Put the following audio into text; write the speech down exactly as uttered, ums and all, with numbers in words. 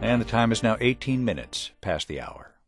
And the time is now eighteen minutes past the hour.